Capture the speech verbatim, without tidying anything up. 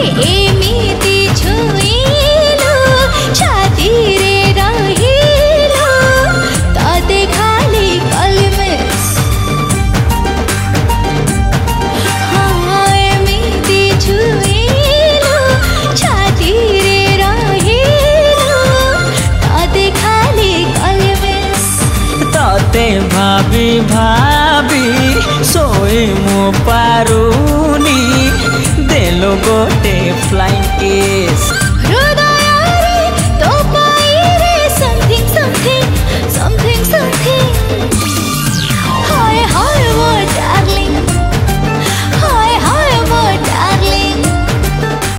एमिति छुइलु छातीरे रहिलु तते खाली कलमेस हाँ एमिति छुइलु छातीरे रहिलु तते खाली कलमेस तते भाबी भा